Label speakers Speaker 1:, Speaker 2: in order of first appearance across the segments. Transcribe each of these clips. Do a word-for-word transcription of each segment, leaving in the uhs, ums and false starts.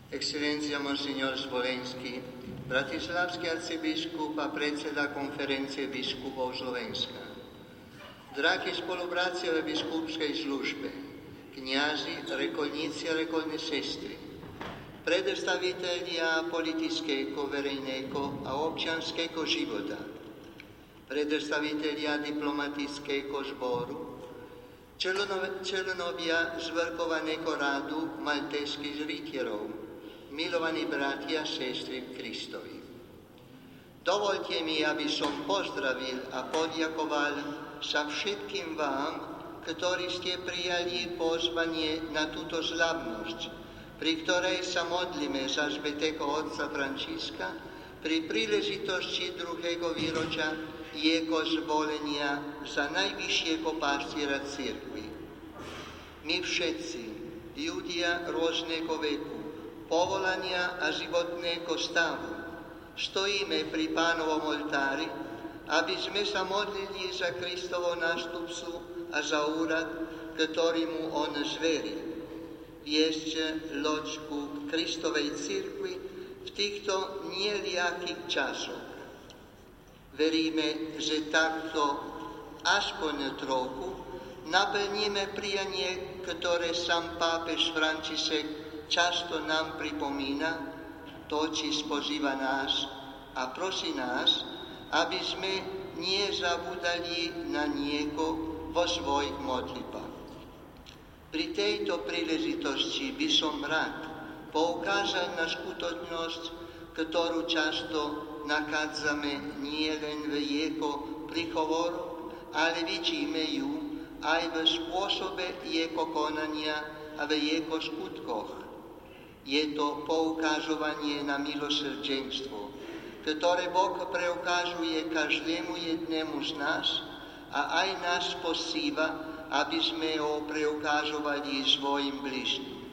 Speaker 1: Excelenția Monsignor Zvolenský, bratislavský arcibiskup a predseda konferencie biskupov Slovenska. Drahí spolupráci v biskupskej službe, kňazi, rekolníci a rekolné sestry, predstavitelia politického, verejného a občianského života, predstavitelia diplomatického zboru, členovia Zvrchovaného radu maltéskych rytierov, milovaní bratia a sestry v Kristovi. Dovolte mi, aby som pozdravil a poďakoval sa všetkým vám, ktorí ste prijali pozvanie na túto slavnosť, pri ktorej sa modlíme za svätého otca Františka pri príležitosti druhého výročia jeho zvolenia za najvyššieho pastiera cirkvi. My všetci, ľudia rôzneho veku, povolania a životného stavu, stojíme pri Pánovom oltári, aby sme sa modlili za Kristovo nástupcu a za úrad, ktorý mu on zveril. Viesť loďku Kristovej cirkvi v týchto neliakých časoch. Veríme, že takto aspoň trochu naplníme prianie, ktoré sám pápež František často nám pripomína, točí spozýva nás a prosí nás, aby sme nezabudali na nieko vo svojich modlitbách. Pri tejto príležitosti by som rád poukázal na skutočnosť, ktorú často nachádzame nielen v jeho príhovoroch, ale vidíme ju aj v spôsobe jeho konania a v jeho skutkoch. Je to poukazovanie na milosrdenstvo, ktoré Boh preukazuje každému jednému z nás a aj nás posíva, aby sme ho preukazovali svojim bližným.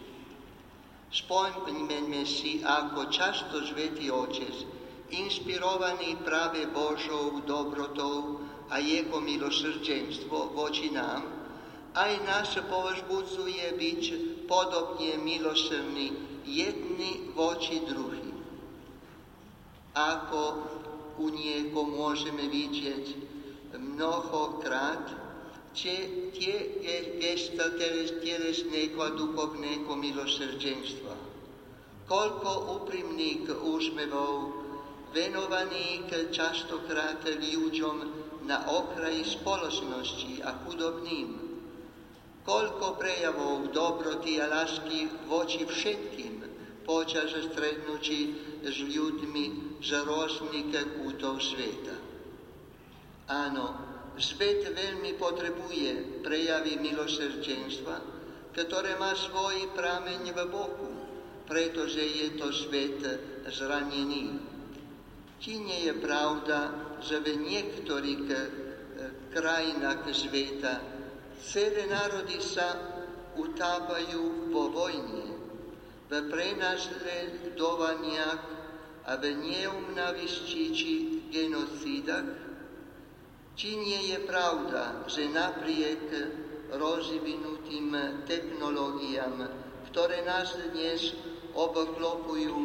Speaker 1: Spomeňme si, ako často Svätý Otec, inspirovaný práve Božou dobrotou a jeho milosrdenstvo voči nám, aj nás povzbudzuje byť podobne milosrdný jedni voči druhým. Ako u nieko môžeme vidieť mnohokrát, že tie gesta telesného a duchovného milosrdenstva, koľko úprimných úsmevov venovaných častokrát ľuďom na okraji spoločnosti a chudobným, koľko prejavov dobroty a lásky voči všetkým počas stretnutí s ľuďmi z rôznych kútov sveta. Áno, svet veľmi potrebuje prejavy milosrdenstva, ktoré má svoj prameň v Bohu, pretože je to svet zranený. Či nie je pravda, že v niektorých krajinách sveta celé národy sa utápajú vo vojne, v prenasledovaniach a v neúmnavisti či genocídach? Či nie je pravda, že napriek rozvinutým technológiám, ktoré nás dnes obklopujú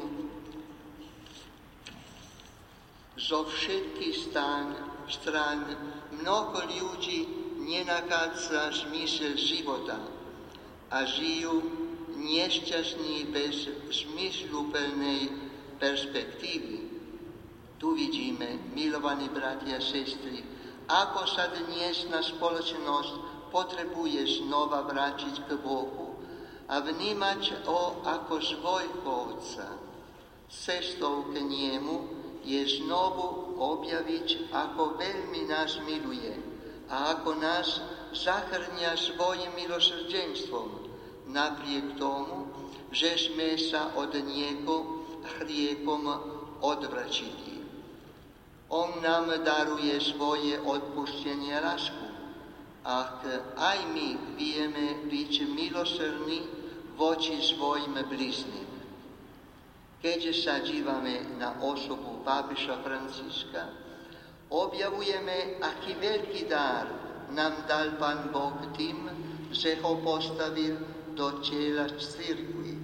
Speaker 1: zo všetkých strán, strán, mnoho ľudí nenachádza zmysel života a žijú nešťastní bez zmysluplnej perspektívy. Tu vidíme, milovaní bratia a sestry, ako sa dnesná spoločnosť potrebuje znova vrátiť k Bohu a vnímať ho ako svojho Otca. Cestou k niemu je znovu objaviť, ako veľmi nás miluje a ako nás zachrňa svojim milosrdenstvom, napriek tomu, že sme sa od Neho hriechom odvrčili. On nám daruje svoje odpustenie a lásku, ak aj my vieme byť milosrdní voči svojim bližným. Keď sa dívame na osobu pápeža Františka, objavujeme, aký veľký dar nám dal Pán Boh tým, že ho postavil do tela cirkvi.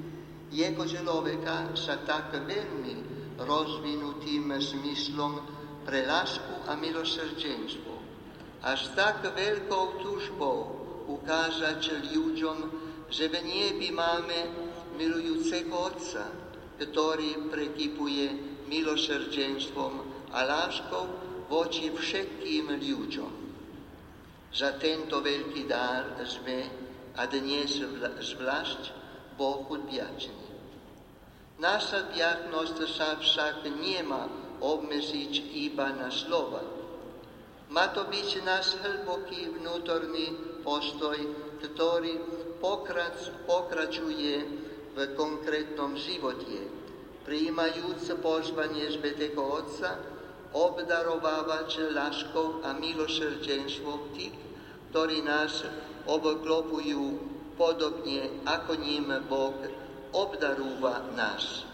Speaker 1: Jego človeka sa tak veľmi rozvinutým zmyslom pre lásku a milosrdenstvo a s tak veľkou túžbou ukázať ľuďom, že v nebi máme milujúceho Otca, ktorý prekypuje milosrdenstvom a láskou voči všetkým ľuďom. Za tento veľký dar sme a dnes zvlášť Bohu vďační. Naša vďačnosť sa však nemá obmedziť iba na slova. Má to byť náš hlboký vnútorný postoj, ktorý pokrač, pokračuje v konkrétnom živote, prijímajúc pozvanie Svätého Otca, obdarovávať láskou a milosrdenstvom tých, ktorí nás obklopujú, podobne ako ním Boh obdarúva nás.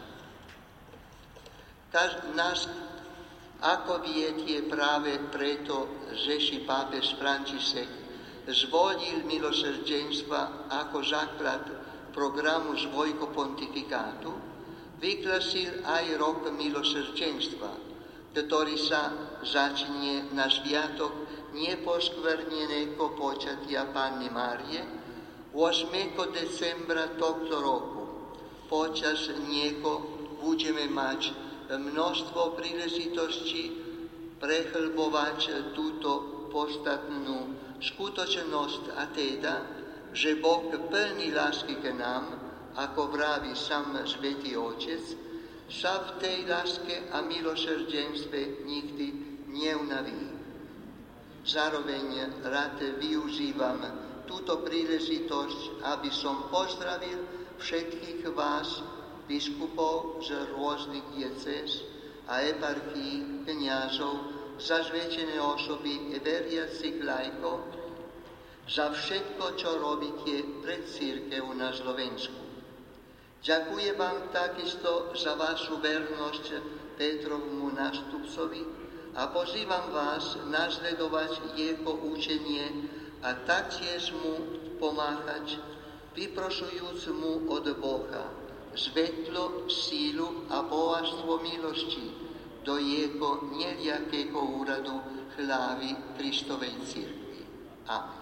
Speaker 1: Kaž, nás, ako viete, práve preto Žeši pápež František zvolil milosrdenstva ako základ programu svojho pontifikátu, vyklasil aj rok milosrdenstva, ktorý sa začne na sviatok neposkvrneného počatia Panny Márie ôsmeho decembra tohto roku. Počas neho budeme mať množstvo príležitostí prehlbovať túto podstatnú skutočnosť, a teda, že Boh plný lásky k nám, ako vraví sám Svätý Otec, sa v tej láske a milosrdenstve nikdy neunaví. Zároveň rád využívam túto príležitosť, aby som pozdravil všetkých vás, biskupov z rôznych diecéz a eparchií, kňazov, zasvetené osoby a veriacich laikov, za všetko, čo robíte pre cirkev na Slovensku. Ďakujem vám takisto za vašu vernosť Petrovmu nástupcovi a pozývam vás nasledovať jeho učenie a taktiež mu pomáhať, vyprošujúc mu od Boha svetlo, sílu a bohatstvo milosti do jeho neliakého úradu hlavy Kristovej cirkvi. Amen.